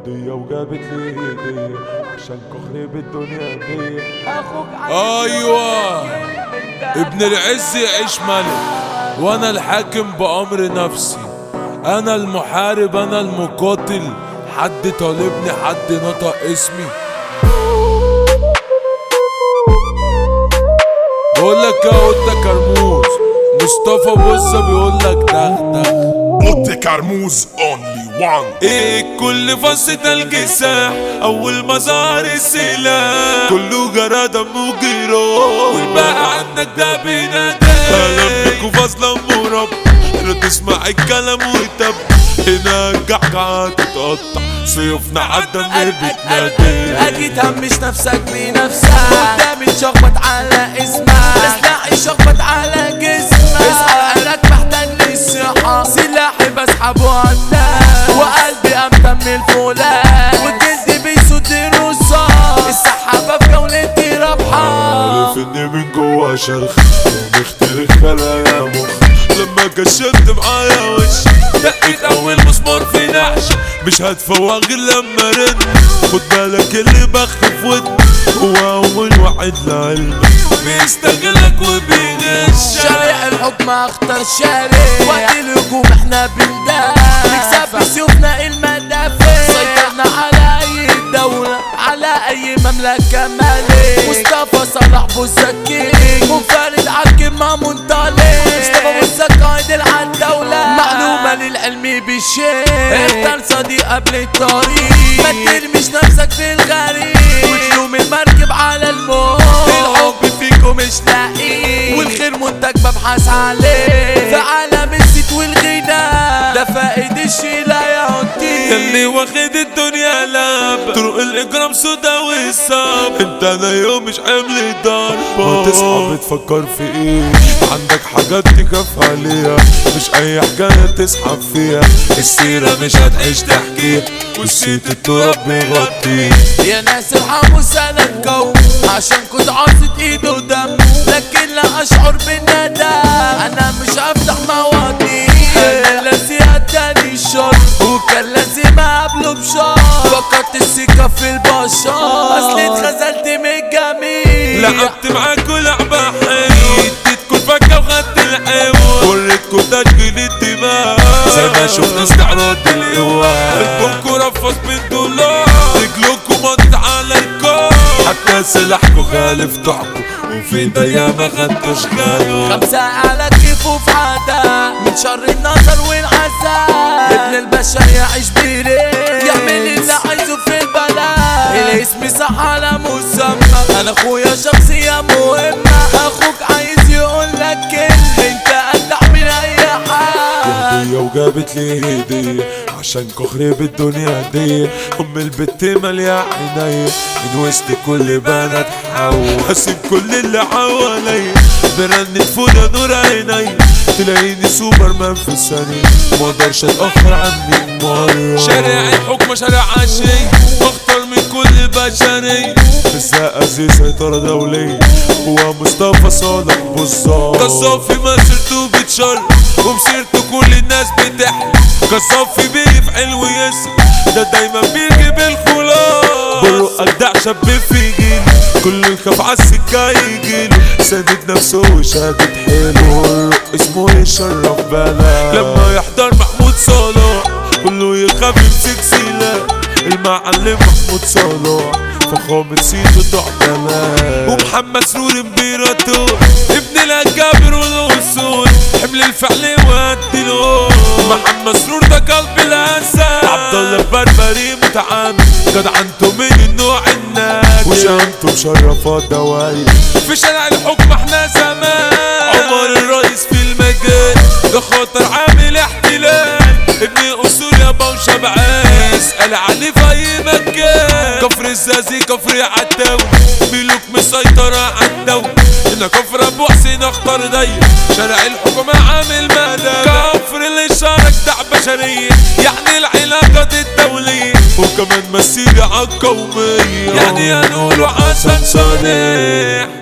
قضية وجابت لي هدية عشان كخرب الدنيا دي. اخوك ايوه ابن العز يعيش ملك، وانا الحاكم بامر نفسي، انا المحارب انا المقاتل، حد طالبني حد نطق اسمي. بقولك يا قطة كرموز، مصطفى بصة بيقولك دغدغ. قط كرموز only one. ايه كل فص تلج ساح، اول ما ظهر السلاح كله جرى دمه جيران، والباقي عنك ده بينادي. اهلا بيكوا فاصلة مربى، لا تسمع الكلام وتب، هنا الجعجعة تتقطع، سيوفنا عالدم بتنادي. اكيد همش نفسك بنفسك، قدامي تشخبط على اسمك، سلاحي شخبط على جسمك، اصحى قلبك محتاج للصحة، سلاحي بسحبه عالناس، وقلبي امتى من الفولاذ، والجلد بيسد الرصاص، السحابة في جولتي رابحة. عارف اني من جوا شرخ ومخترق خلايا مخ، لما كشفت معايا وش دقيت اول مسمار في نعش، مش هتفوق غير لما رن. خد بالك اللي بخف ودن هو اول واحد لعلمك، بيستغلك وبيغش. شارع الحكم اختار شارع، وقت الهجوم احنا بندافع، نكسب بسيوفنا المدافع، سيطرنا على اي دولة على اي مملكة مالك. مصطفى صلاح بوزكي منفرد عالكمة منطلق، مصطفى بوزكي قائد العالدولة، معلومة للعلم بالشيء، اختار صديق قبل الطريق، ما ترميش نفسك في الغريق، وتلوم المركب على الموت، الحب فيكم مش لاقي، والخير منتج ببحث عليه، في عالم الزيت والغنى ده فائد الشي لا يعطيه. اللي واخد الدنيا لعب، طرق الاجرام سودا والصعب، انت انا يوم مش حمل ضربة. وتصحى بتفكر في ايه، عندك حاجات تكفي عليها، مش اي حكاية تسحب فيها، السيرة مش هتعيش تحكيها، والسيت التراب بيغطيه. يا ناس ارحموا سند قوم، عشان كنت عاصت ايده دم، لكن لا اشعر بالندم، انا مش هفتح مواضيع، انا الذي اداني الشر، وكان لازم اقابله بشر، فقدت الثقة في البشر، اصلي اتخذلت من الجميع، لعبت معاكوا لعبة حلوة، اديتكوا الفكة وخدت الحلوة، وريتكوا تشكيل الدماغ، زي ما شفنا استعراض القوة، قلبكوا رفض بالدولار، رجلكوا مضت على الكون، حتى سلاحكوا خالف طعكوا، وفي ايديا ما خدتوش غاية. 5 على كيفه في عدا، من شر النظر والعذاب، ابن البشر يعيش بريء، يعمل اللي عايزه في البلاء، الاسم صح على مسمى، انا اخويا شخصية مهمة، اخوك عايز يقولك كلمة، انت اجدع من اي حد. قضية وجابت لي هدية عشان كخرب الدنيا دي. ام البت مالية عينيا من وسط كل بنات حوا، هسيب كل اللي حواليا برنة فولا نور عيني، تلاقيني سوبر مان في الثانية، مقدرش اتأخر عني مرة. شارع الحكم شارع عشي، اخطر من كل بشري، في الزقازيق سيطرة دولية، هو مصطفى صالح بوزار، كصافي مسيرته بتشر، ومسيرته كل الناس بتحلم، كصافي بيفعل ويسر، ده دايما بيجيب الخلاص، برو أجدع شاب في جيل، كل الخاف عالسكة يجيله، سادد نفسه وشادد حيله، اسمه يشرف بلا، لما يحضر محمود صلاح كله يخاف يمسك سلاح، المعلم محمود صلاح فخامة سيده تعتمد، ومحمد سرور امبراطور ابن الاكابر والاصول، حمل الفعل والدلول، محمد سرور ده قلب الاسد، عبد الله البربري متعامل، جدعنته من النوع النادر، وشامته مشرفة دواير، في شارع الحكم احنا زمان، عمر الرئيس في المجال ده خاطر عامل احتلال، ابن اصول يابا وشبعان، اسأل عليه في اي مكان، كفر الزازي كفر عالدولة، ملوك مسيطرة عالدولة، هنا كفر ابو حسين اختار ضيق، شارع الحكومة عامل مدى، كفر اللي شارك دع بشرية، يعني العلاقات الدولية، وكمان مسيرة عالقومية، يعني هنقول حسن صالح.